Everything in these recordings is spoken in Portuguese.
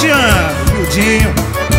te amo, miudinho.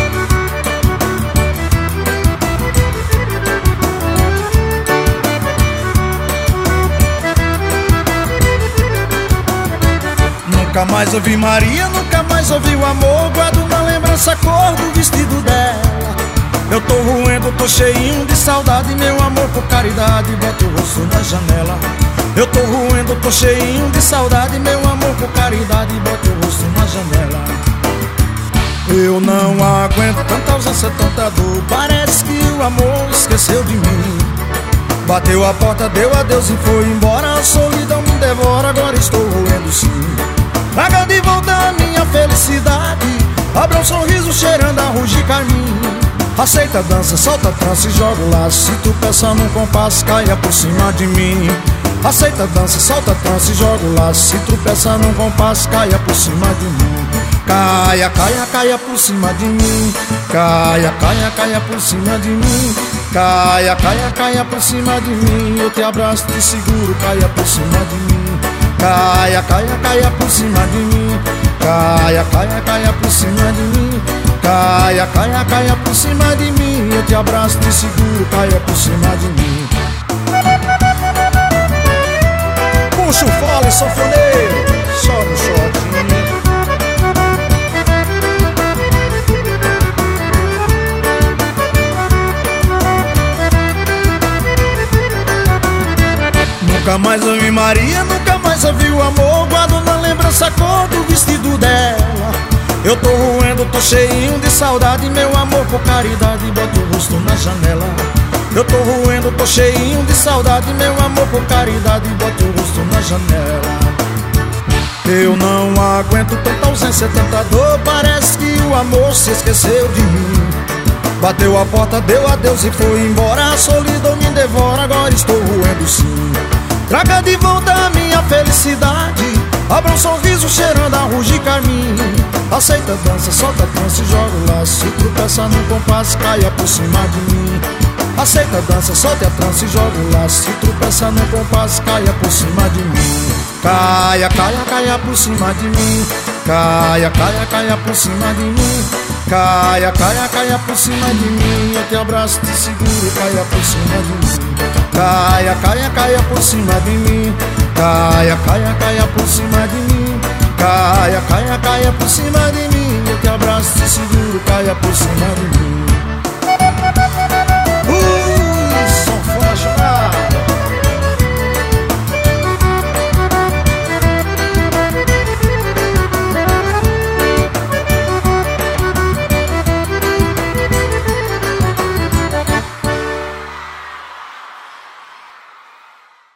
Nunca mais ouvi Maria, nunca mais ouvi o amor. Guardo na lembrança a cor do vestido dela. Eu tô roendo, tô cheinho de saudade. Meu amor, por caridade, bota o rosto na janela. Eu tô roendo, tô cheinho de saudade. Meu amor, por caridade, bota o rosto na janela. Eu não aguento tanta ausência, tanta dor. Parece que o amor esqueceu de mim. Bateu a porta, deu adeus e foi embora. A solidão me devora, agora estou roendo sim. Traga de volta a minha felicidade. Abra um sorriso cheirando a ruge carmim. Aceita a dança, solta a trança e joga o laço. Se tu peça num compasso, caia por cima de mim. Aceita a dança, solta a trança e joga o laço. Se tu peça num compasso, caia por cima de mim. Caia, caia, caia por cima de mim. Caia, caia, caia por cima de mim. Caia, caia, caia por cima de mim. Eu te abraço, te seguro, caia por cima de mim. Caia, caia, caia por cima de mim. Caia, caia, caia por cima de mim. Caia, caia, caia por cima de mim. Eu te abraço, te seguro, caia por cima de mim. Puxa o fole, sanfoneiro, só no shortinho. Nunca mais ouvi Maria, nunca mais ouvi o amor. Guardo na lembrança a cor do vestido dela. Eu tô roendo, tô cheinho de saudade. Meu amor, por caridade, bota o rosto na janela. Eu tô roendo, tô cheinho de saudade. Meu amor, por caridade, bota o rosto na janela. Eu não aguento tanta ausência, tanta dor. Parece que o amor se esqueceu de mim. Bateu a porta, deu adeus e foi embora. A solidão me devora, agora estou roendo sim. Traga de volta a minha felicidade. Abra um sorriso cheirando a ruge carmim. Aceita a dança, solta a trança e joga o laço. Se tropeça no compasso, caia por cima de mim. Aceita a dança, solta a trança e joga o laço. Se tropeça no compasso, caia por cima de mim. Caia, caia, caia por cima de mim. Caia, caia, caia por cima de mim. Caia, caia, caia por cima de mim. Eu te abraço, te seguro, caia por cima de mim. Caia, caia, caia por cima de mim. Caia, caia, caia por cima de mim. Caia, caia, caia por cima de mim. Eu te abraço, te seguro, caia por cima de mim.